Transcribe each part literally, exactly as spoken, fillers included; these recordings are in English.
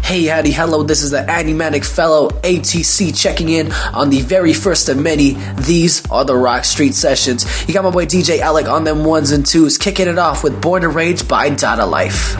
Hey, howdy, hello, this is the Animatic Fellow A T C checking in on the very first of many. These are the Rock Street Sessions. You got my boy D J Alec on them ones and twos, kicking it off with Born to Rage by Dada Life.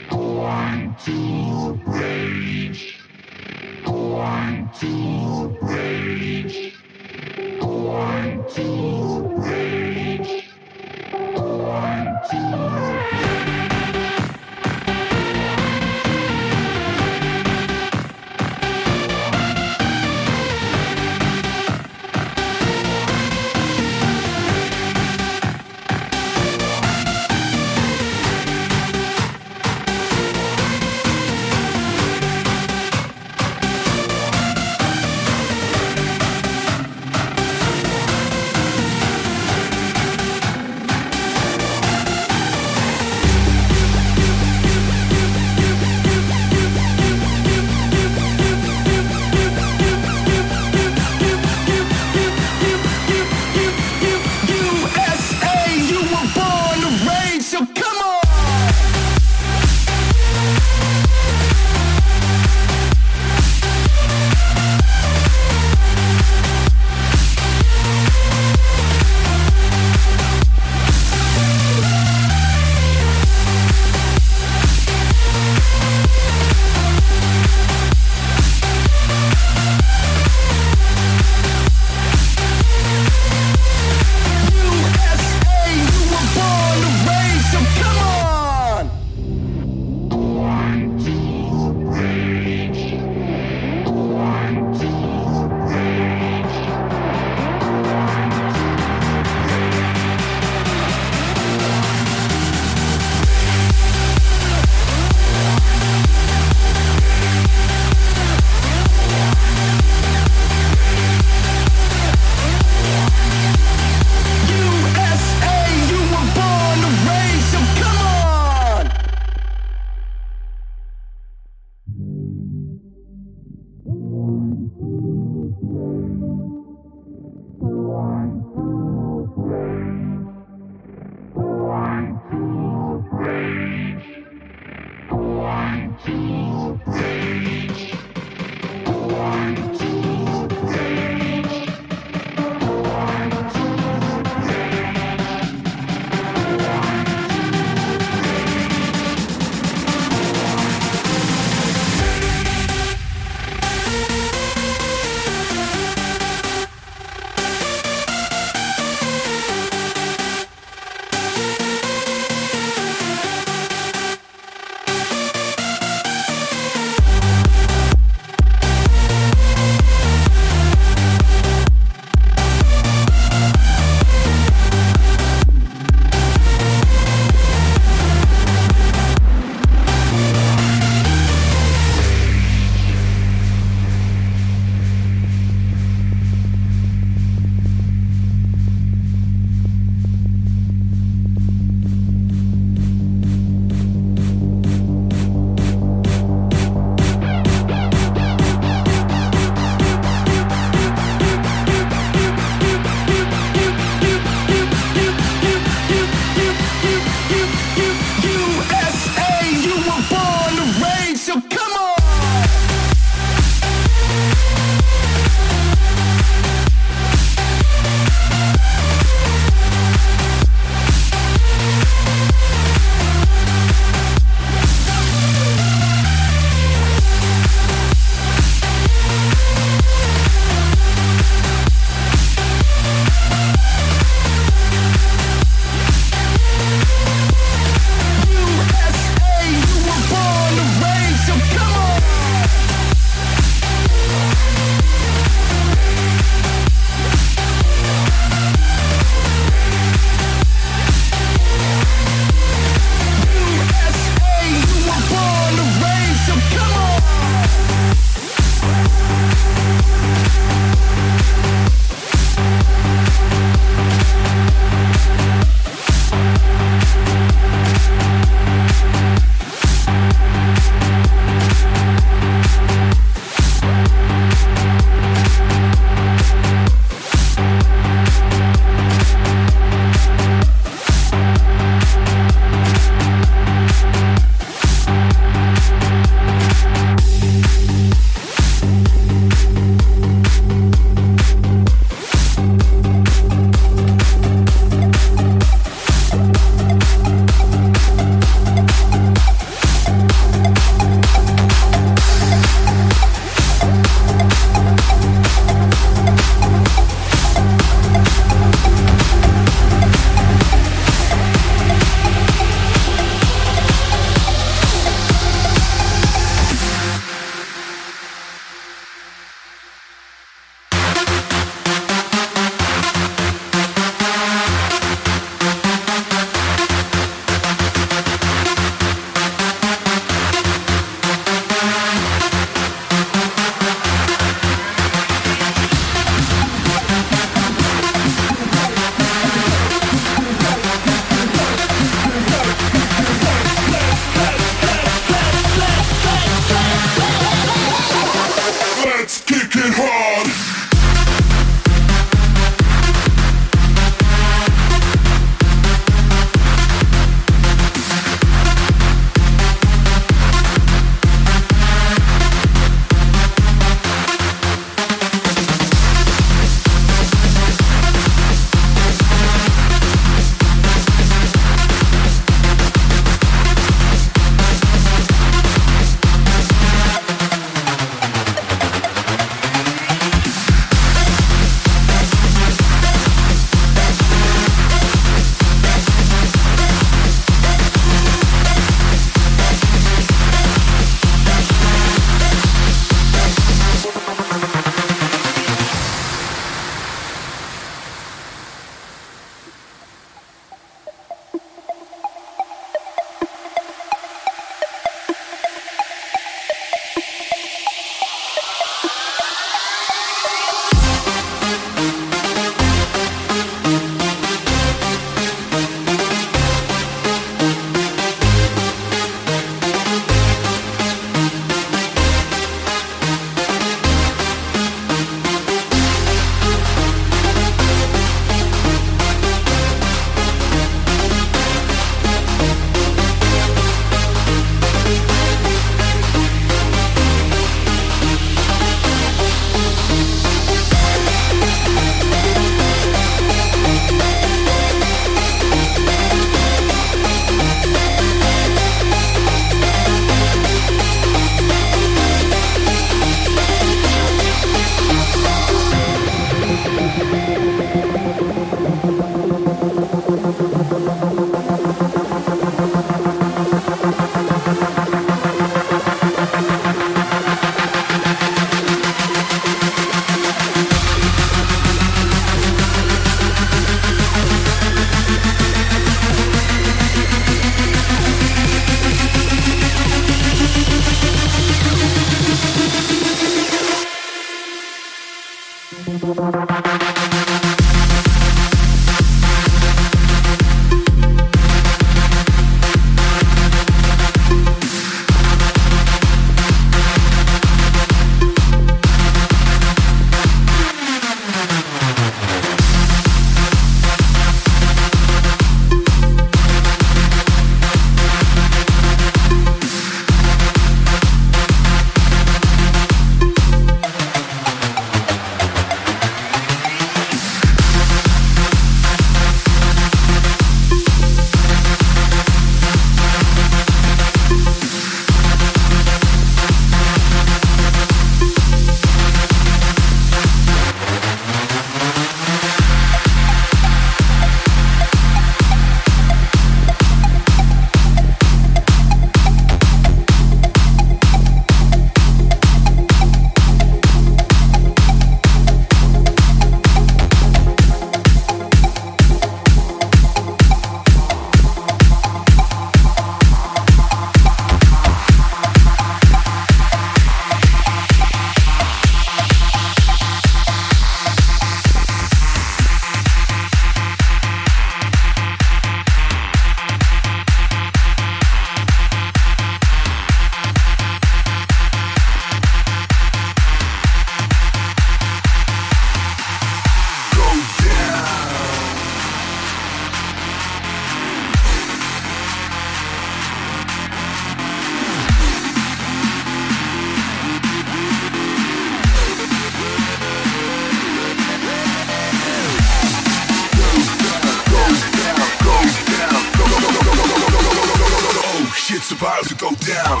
about to go down.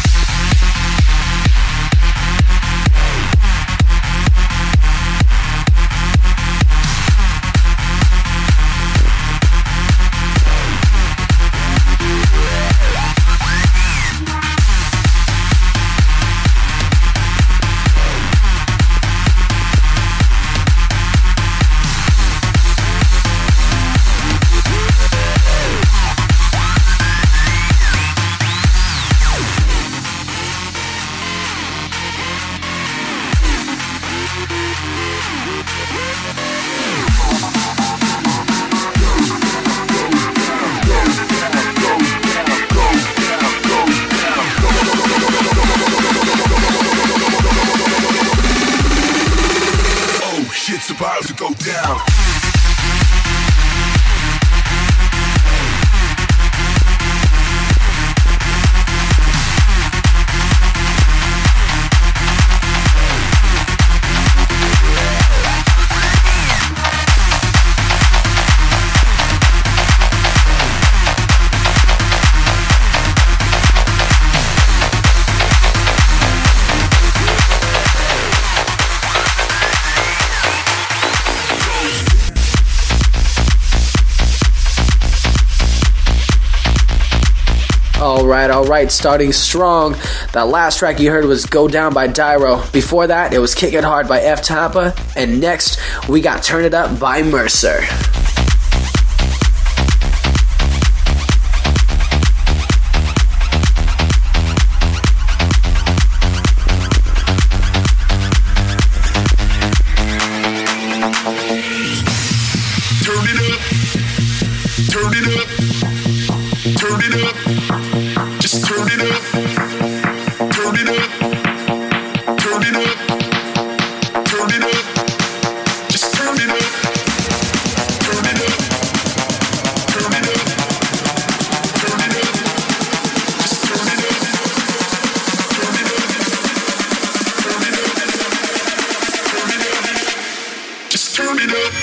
Shit's about to go down. Alright, alright, starting strong. That last track you heard was Go Down by Dyro. Before that, it was Kick It Hard by F Tampa. And next, we got Turn It Up by Mercer. Turn it up, turn it up, turn it up. Just turn it up, turn it up, turn it up, turn it up, just turn it up, turn it up, turn it up, turn it up, just turn it up, turn it up, turn it up, turn it up, just turn it up.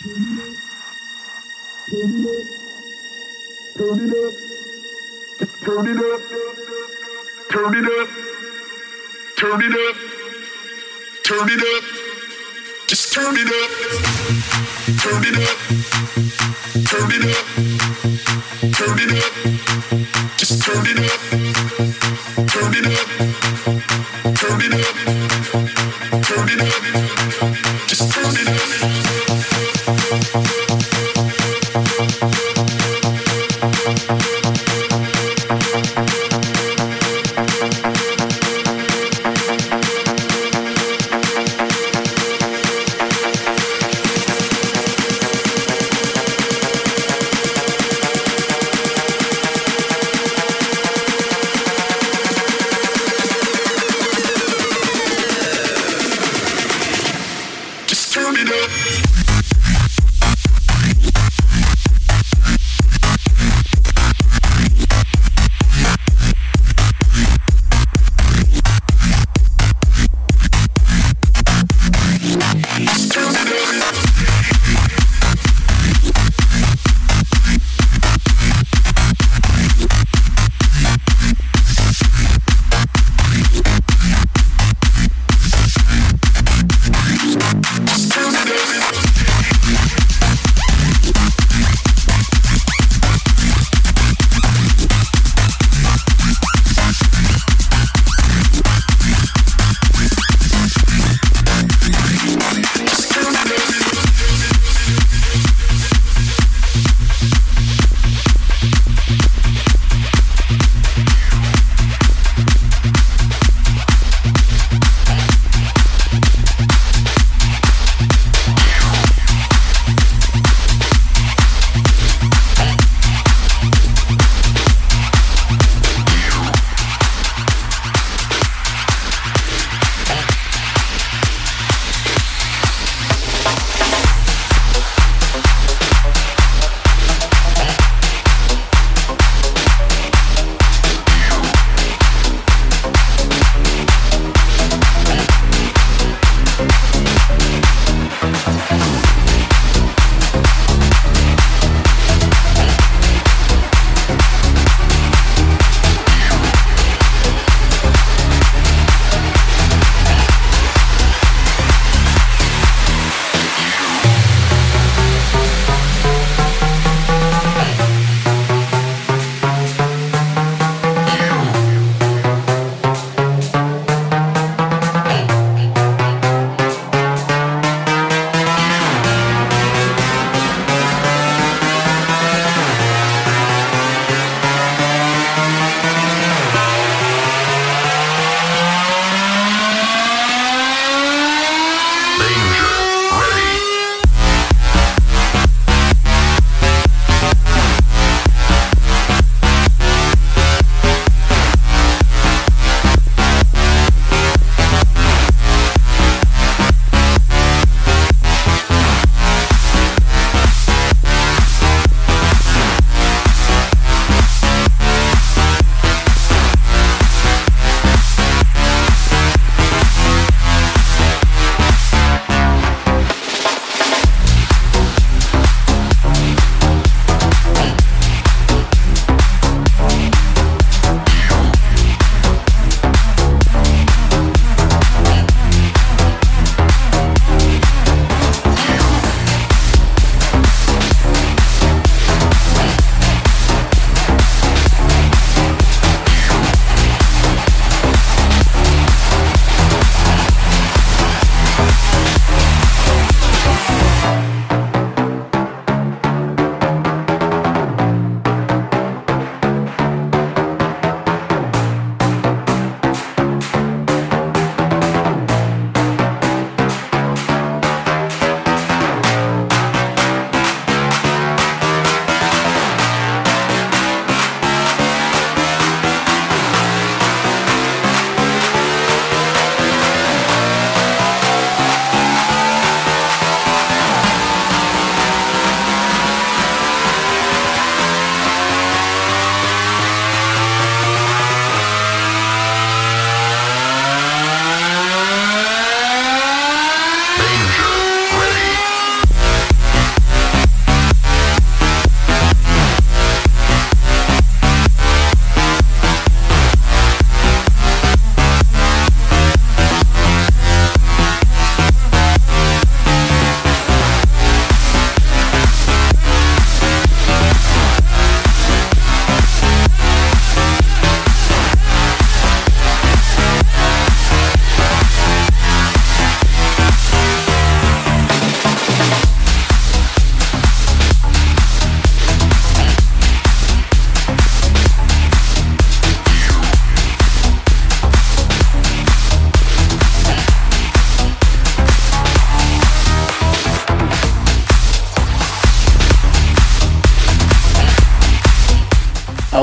Turn it up. Just turn it up. Turn it up. Turn it up. Turn it up. Just turn it up. Turn it up. Turn it up. Turn it up. Just turn it up. Turn it up. Turn it up. Turn it up. Just turn it up.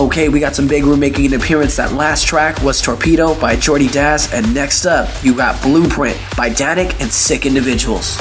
Okay, we got some big room making an appearance. That last track was Torpedo by Jordy Daz, and next up, you got Blueprint by Danik and Sick Individuals.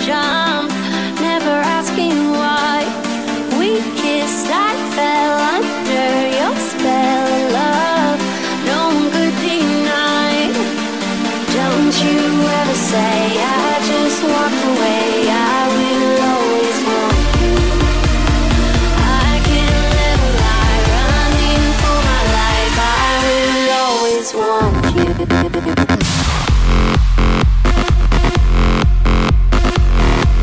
jump, never asking why. We kissed, I fell under your spell of love. No one could deny. Don't you ever say I just walked away. I will always want you. I can't live a lie, running for my life. I will always want you.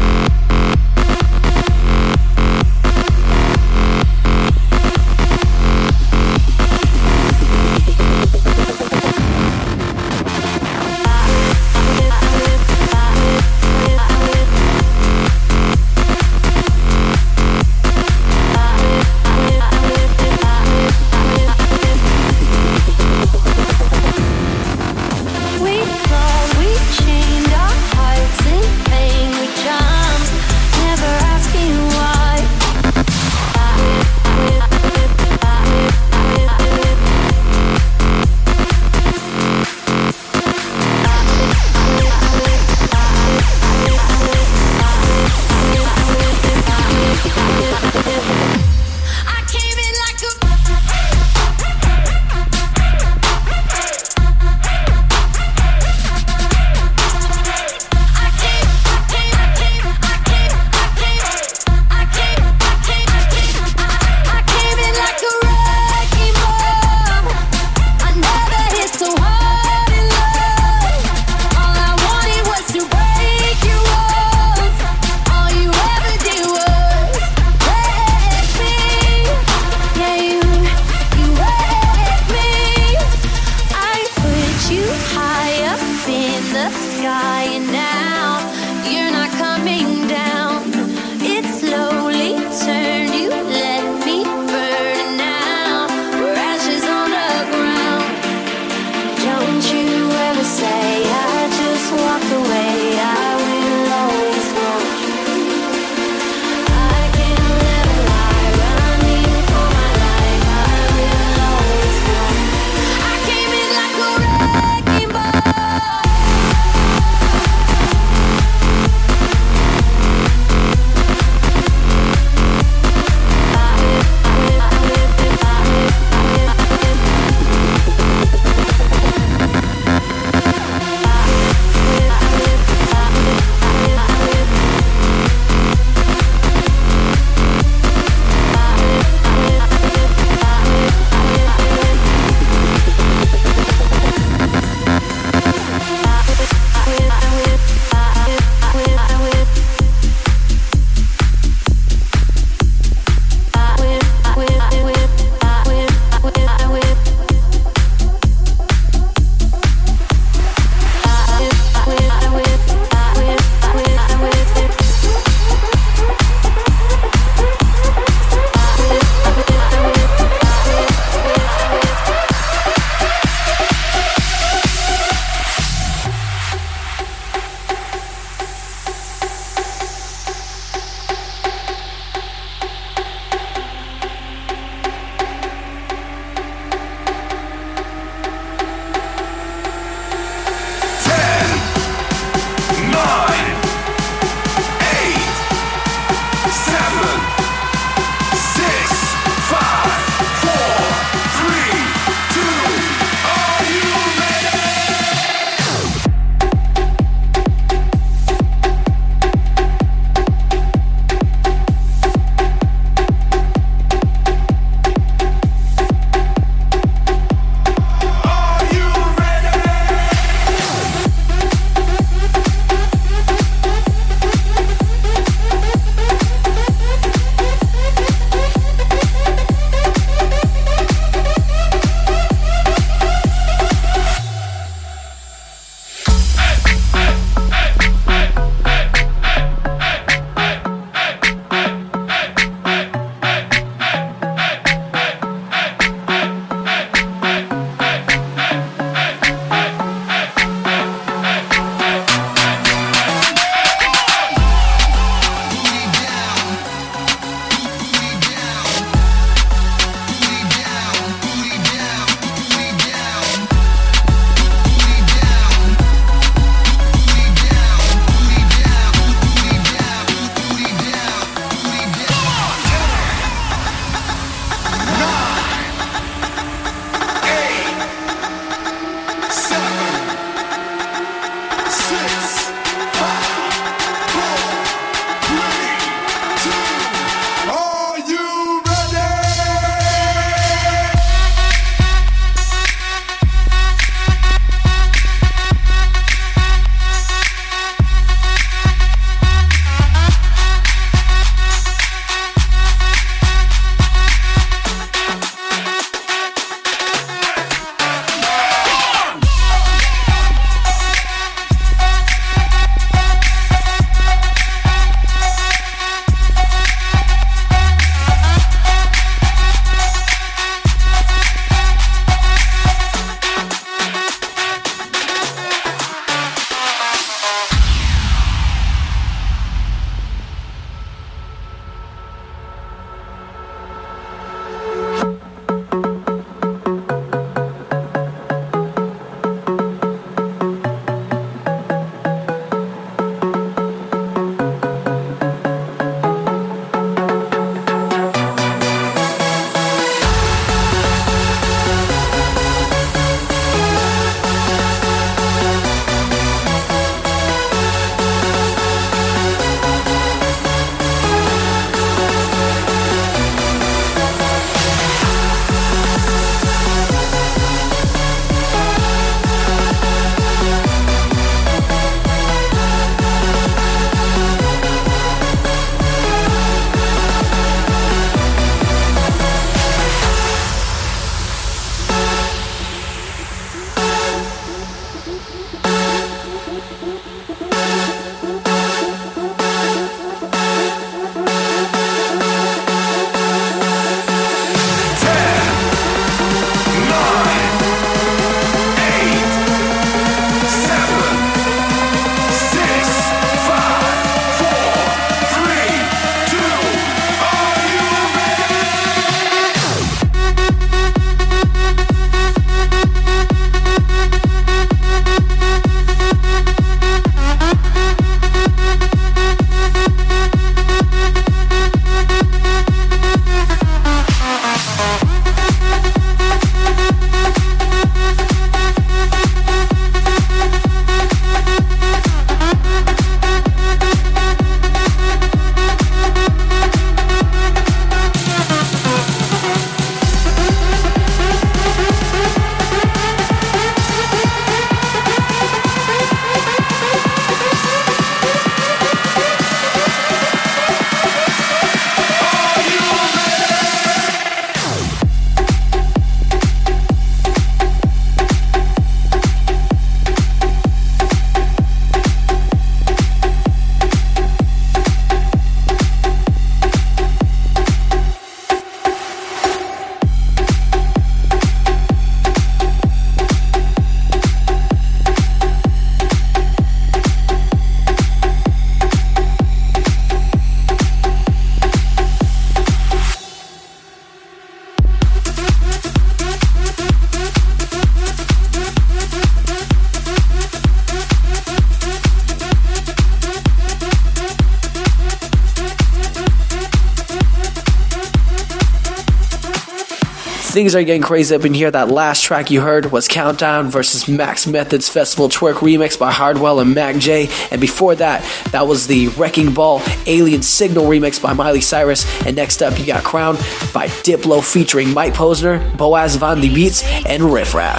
Things are getting crazy up in here. That last track you heard was Countdown versus Max Method's Festival Twerk remix by Hardwell and Mac J. And before that, that was the Wrecking Ball Alien Signal remix by Miley Cyrus. And next up, you got Crown by Diplo featuring Mike Posner, Boaz Van the Beats, and Riff Raff.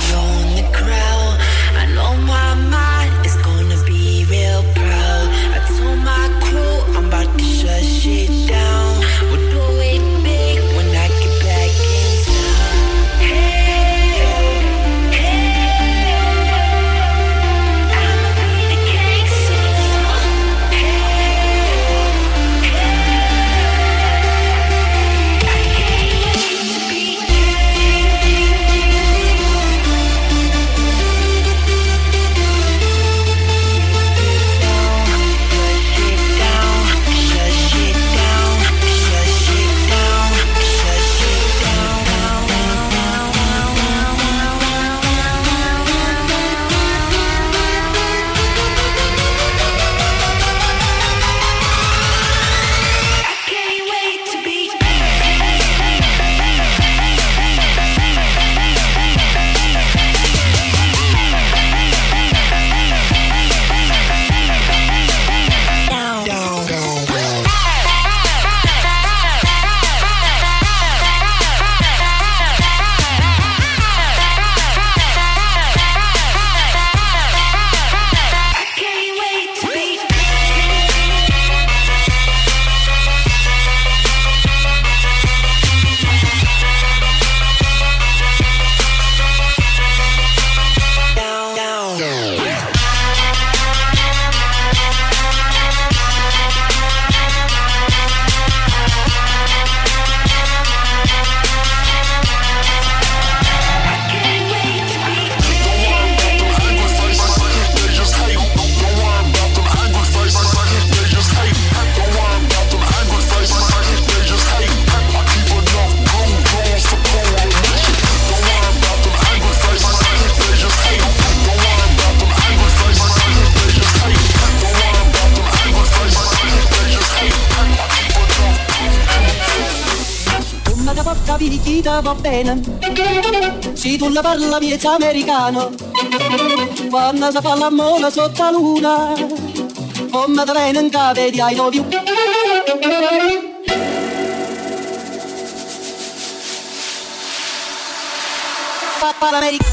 Va bene, se tu la parla miezza americano, quando si fa l'amore sotto la luna, come te viene in capo di I love you. Papa l'America.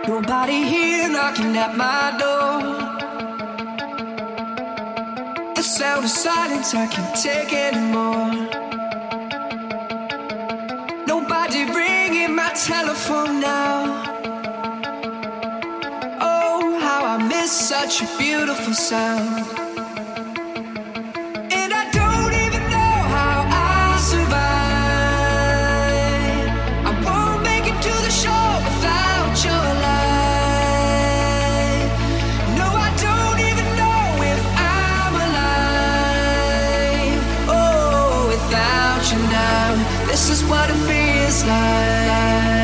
Nobody here knocking at my door. The sound of silence I can't take anymore. Nobody ringing my telephone now. Oh, how I miss such a beautiful sound. And I don't even know how I survive. I won't make it to the shore without your light. No, I don't even know if I'm alive. Oh, without you now, this is what it feels like.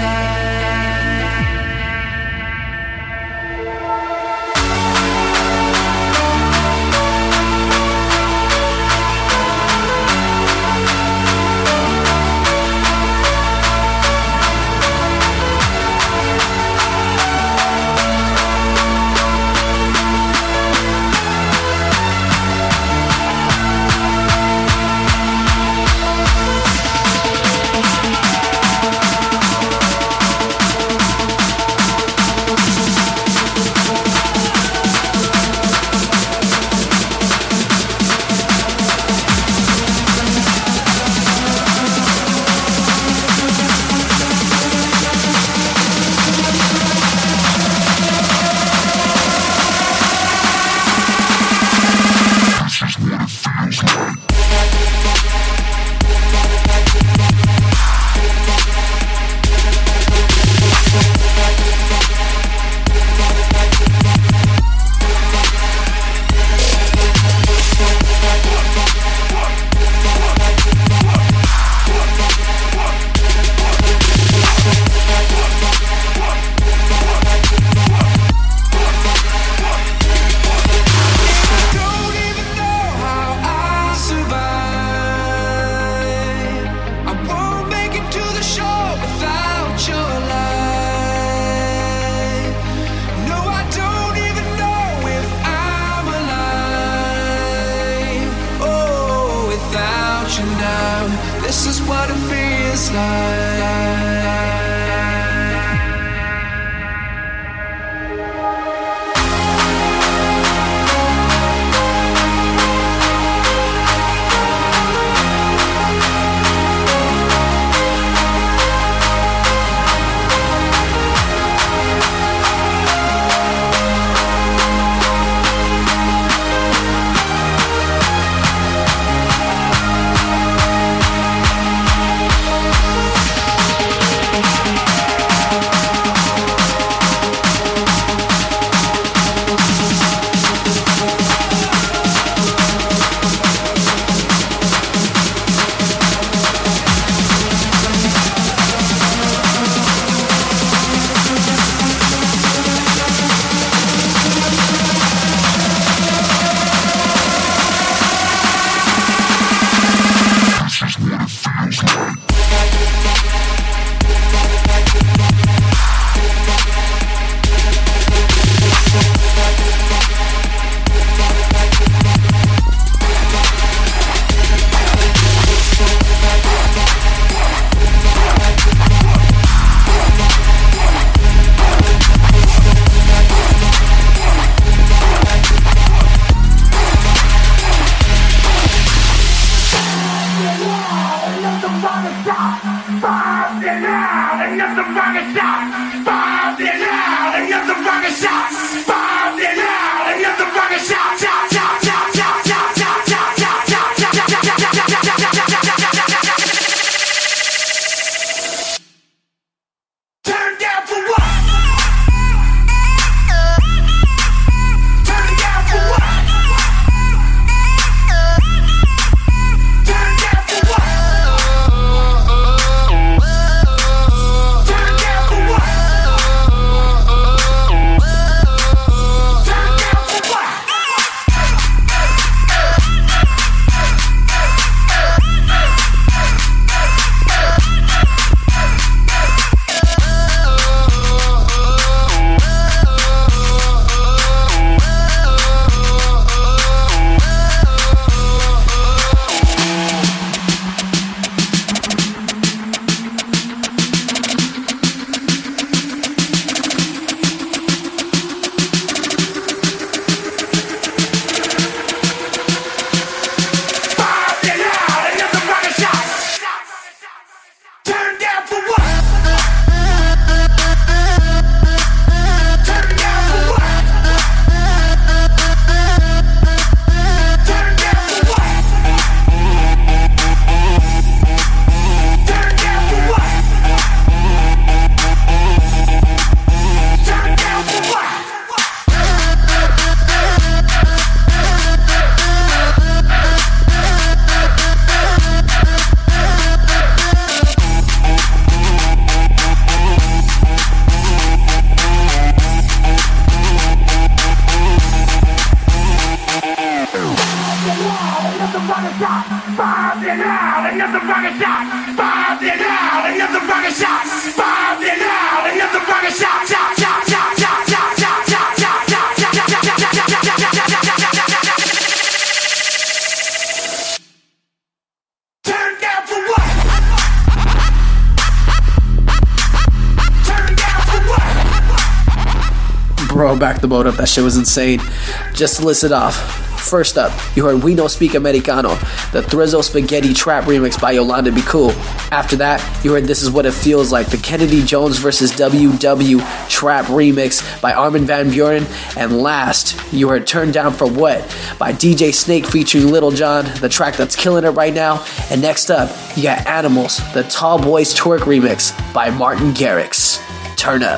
Bro, back the boat up. That shit was insane. Just to list it off. First up, you heard We Don't Speak Americano, the Thrizzo Spaghetti Trap remix by Yolanda Be Cool. After that, you heard This Is What It Feels Like, the Kennedy Jones versus W W Trap remix by Armin van Buuren. And last, you heard Turn Down For What by D J Snake featuring Little John, the track that's killing it right now. And next up, you got Animals, the Tall Boys Twerk remix by Martin Garrix. Turn up.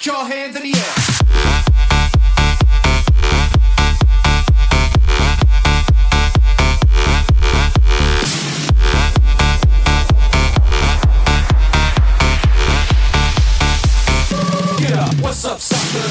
Put your hands in the air. What's up, sucker?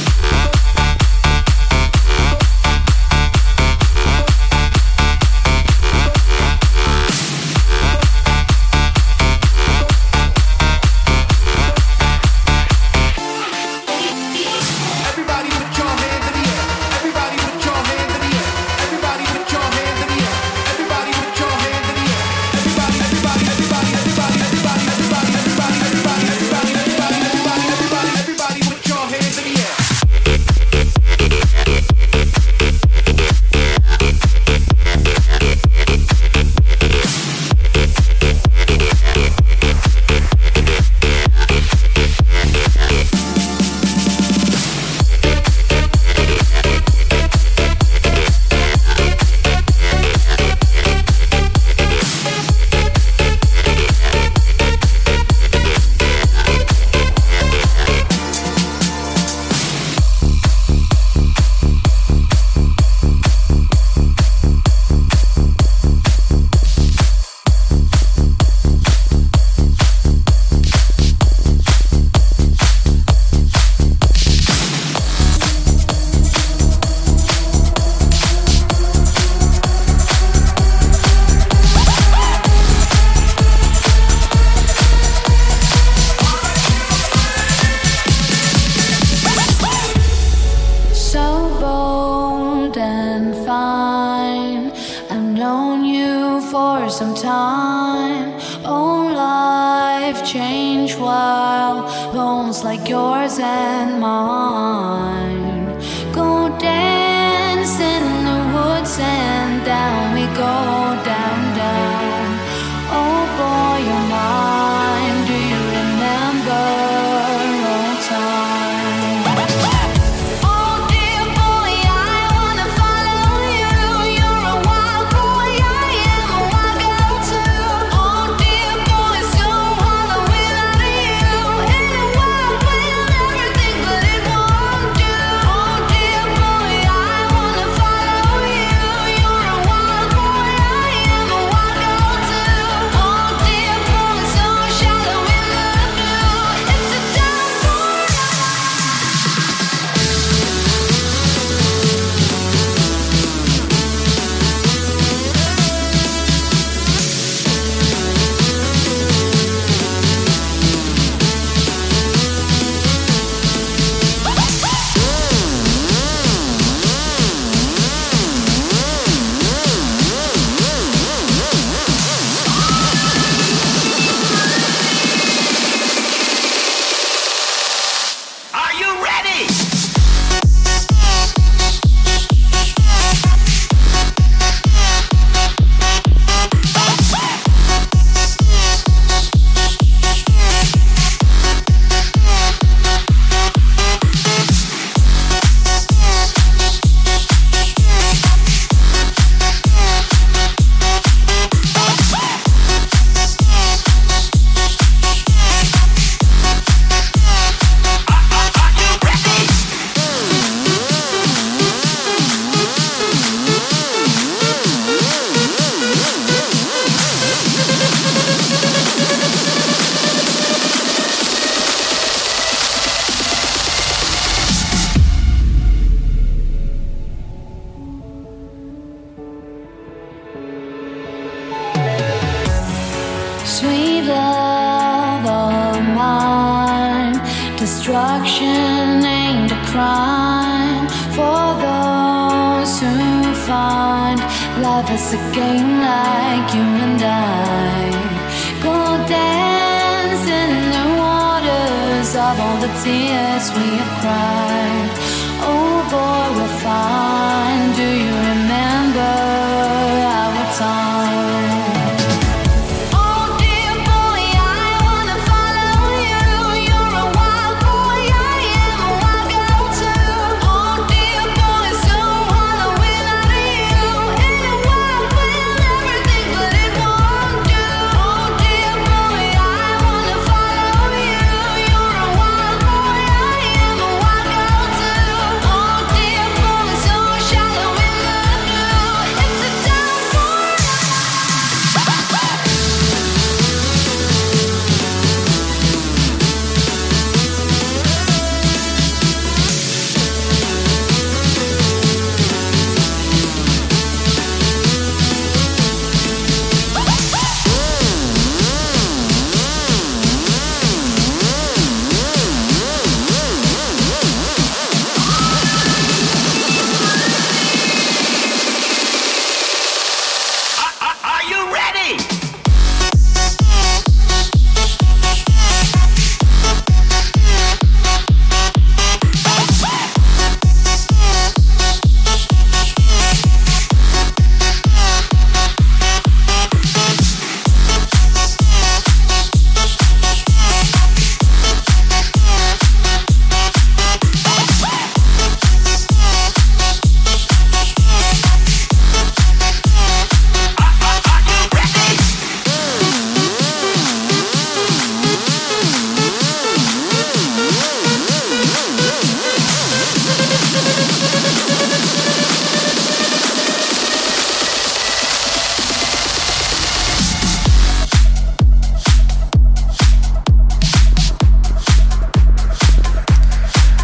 Destruction ain't a crime for those who find life is a game like you and I. Go dancing in the waters of all the tears we have cried. Oh boy, we're fine. Do you remember our time? Follow you, you're a wild boy, I am a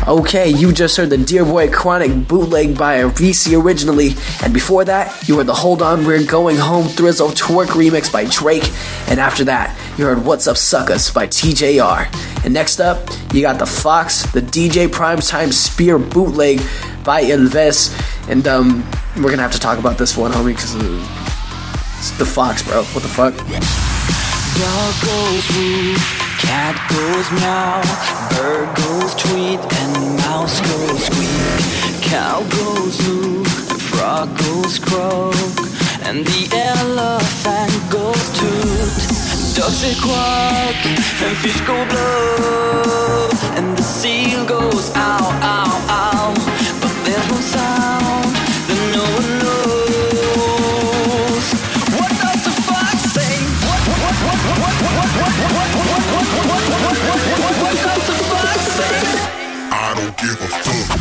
Okay, you just heard the Dear Boy Chronic bootleg by Reese originally, and before that, you heard the Hold On We're Going Home Thrizzle Twerk remix by Drake, and after that, you heard What's Up Suckus by T J R. And next up, you got the Fox, the D J Primetime Spear bootleg by Ilves, and um, we're gonna have to talk about this one, homie, because it's the Fox, bro. What the fuck? Dog goes woof, cat goes meow, bird goes tweet, and mouse goes squeak. Cow goes moo, and frog goes croak, and the elephant goes toot. Ducks say quack, and fish go blow, and the seal goes ow, ow, ow. But there's one sound that no one knows. What does the fox say? What, what, what, what, what, what, what, what, what, what, what, what, what, what does the fox say? I don't give a fuck.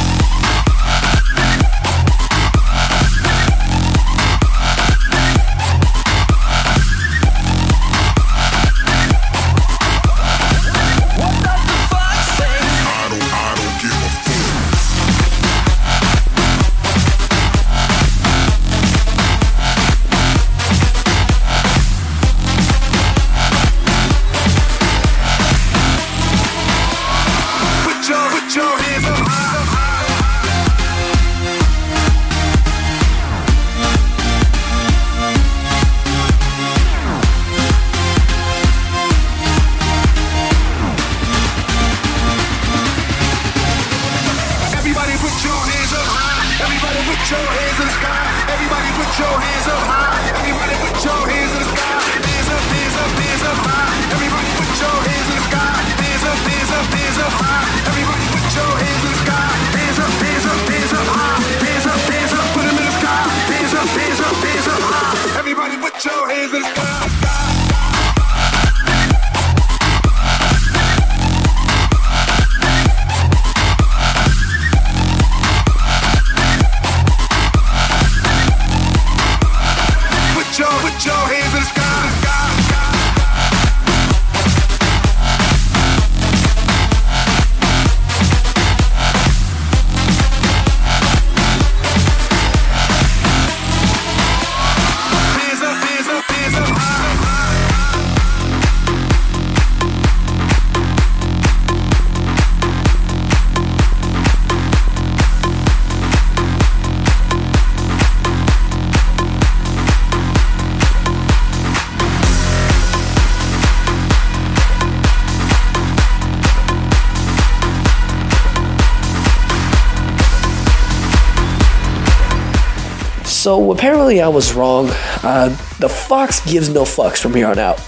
So apparently I was wrong. Uh, the Fox gives no fucks from here on out.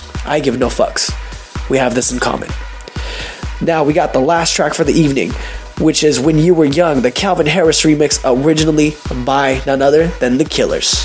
I give no fucks. We have this in common. Now we got the last track for the evening, which is When You Were Young, the Calvin Harris remix, originally by none other than The Killers.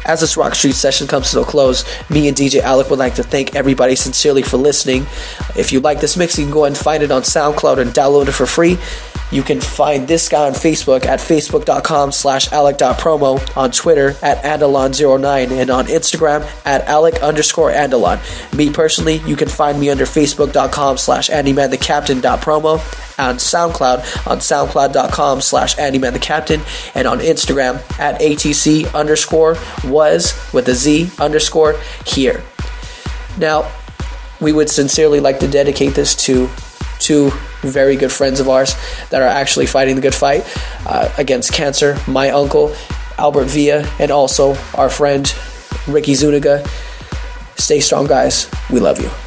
as this Rock Street session comes to a close, me and D J Alec would like to thank everybody sincerely for listening. If you like this mix, you can go ahead and find it on SoundCloud and download it for free. You can find this guy on Facebook at facebook.com slash alec.promo, on Twitter at andalon zero nine, and on Instagram at alec underscore andalon. Me personally, you can find me under facebook.com slash andymanthecaptain.promo, on SoundCloud on soundcloud.com slash andymanthecaptain, and on Instagram at atc underscore was with a Z underscore here. Now, we would sincerely like to dedicate this to two very good friends of ours that are actually fighting the good fight uh, against cancer. My uncle, Albert Villa, and also our friend, Ricky Zuniga. Stay strong, guys. We love you.